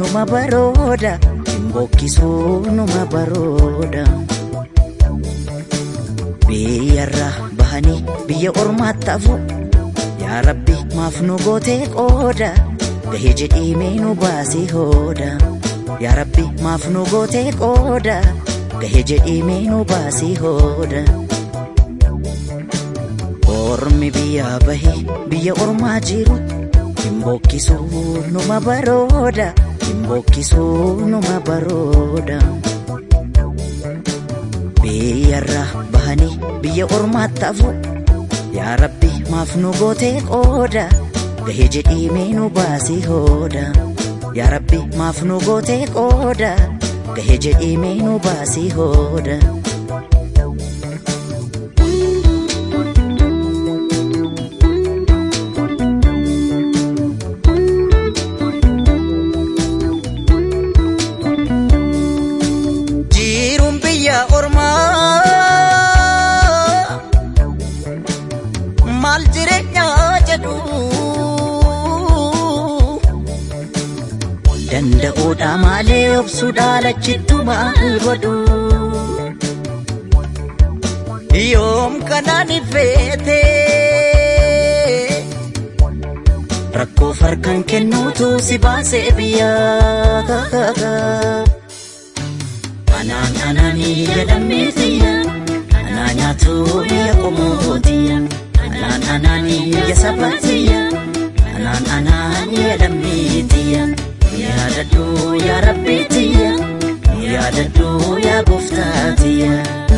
numa barooda Imbokkisu numa barooda Biyyarra bahanii biyya ormaatti hafu Yaa Rabbi maaf nu gootee qooda Gahee jedhii mee nu baasii hooda Yaa Rabbi maaf nu gootee qooda Gahee jedhii mee nu baasii hooda Ormi biyya bahee biyya ormaa jiru Imbokkisu numa barooda Imbokkisu numa barooda Biyyarra bahanii biyya ormaatti hafu Yaa Rabbi maaf nu gootee qooda Gahee jedhii mee nu baasii hooda Yaa Rabbi maaf nu gootee qooda Gahee jedhii mee nu baasii hooda Jiruun biyya ormaa Maal jireenyaa jedhu Danda'uudha malee obsuudha lachittu maal godhu Yoom kanaan ifeete Rakkoo farkaan kennuutu si baasee biyyaa Anaanii jedhamitiya Anaa nyaatu biyya qomootiyya Anaanii jasabatiya Anaanii jedhamitiya Yaadadhu yaa Rabbitiya Yaadadhu yaa Gooftaatiya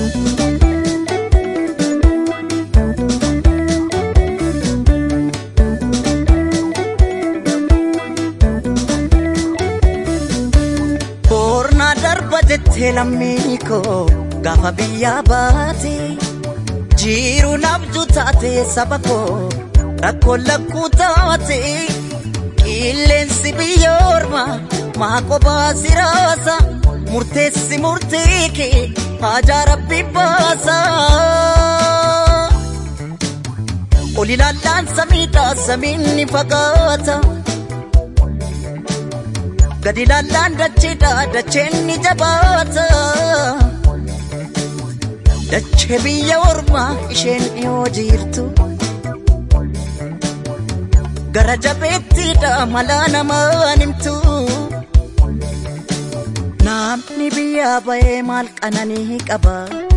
Borna darbatettee lammii koo gaafa biyyaa baate Jiru nabdu taate saba koo rakkoon lakkuu taate Qilleensi biyya ormaa maa kophaa si raasa Murteessi murtee kee haajaa Rabbi baasa Ol ilaallaan samiidhaa samiin ni fagaata Gad ilaallaan dacheedhaa dacheen ni jabaata Dachee biyya ormaa isheen dhiyoo jirtu Gara jabeettiidha malaa namaan himtu Namni biyyaa bahee maal qananii qaba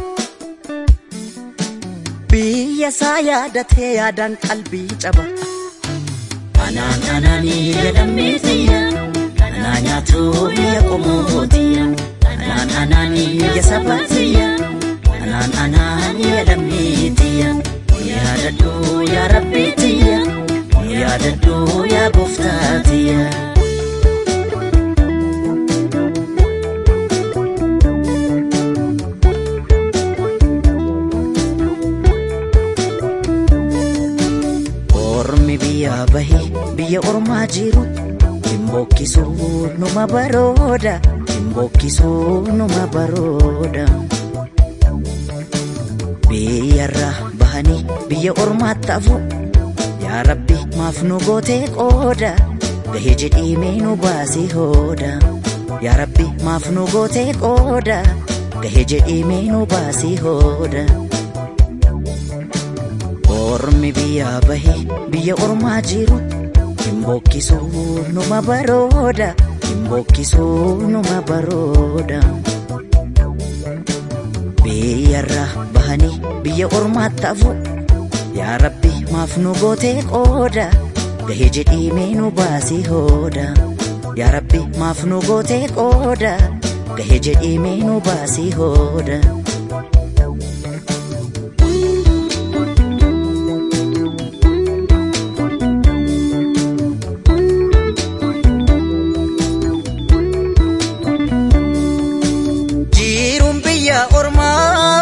Biyya isaa yaadatee yaadaan qalbii caba Anaanii jedhamitiya Anaa nyaatu biyya qomootiyya Anaanii jasabatiya Anaanii jedhamitiya Yaadadhu yaa Rabbitiya Yaadadhu yaa Gooftaatiya Ormi biyya bahee biyya ormaa jiru Imbokkisu numa barooda Imbokkisu numa barooda Biyyarra bahanii biyya ormaatti hafu Yaa Rabbi maaf nu gootee qooda Gahee jedhii mee nu baasii hooda Yaa Rabbi maaf nu gootee qooda Gahee jedhii mee nu baasii hooda Ormi biyya bahee biyya ormaa jiru Imbokkisu numa barooda Imbokkisu numa barooda Biyyarra bahanii biyya ormaatti hafu Yaa Rabbi maaf nu gootee qooda Gahee jedhii mee nu baasii hooda Yaa Rabbi maaf nu gootee qooda Gahee jedhii mee nu baasii hooda Jiruun biyya ormaa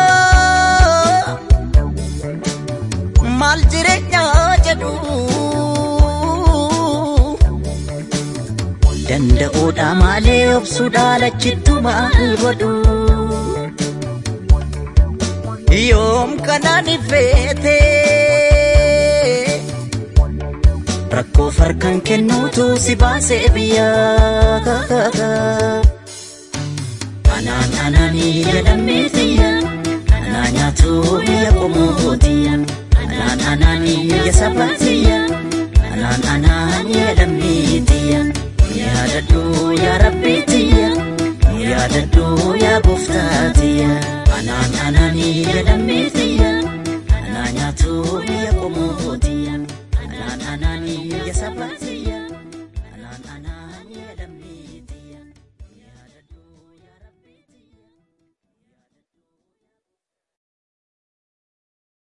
Maal jireenyaa jedhu Danda'uudha malee obsuudha lachittu maal godhu Yoom kanaan ifeete rakkoo farkan kennuutu si baasee biyyaa. Anaani jedhamteeyya anaa nyaatu biyya qomootiyya anaani biyya sabaatiyya anaani jedhamteeyya yaadadhu yaa rabbiitiyya yaadadhu yaa gooftaatiyya anaani jedhamteeyya anaa nyaatu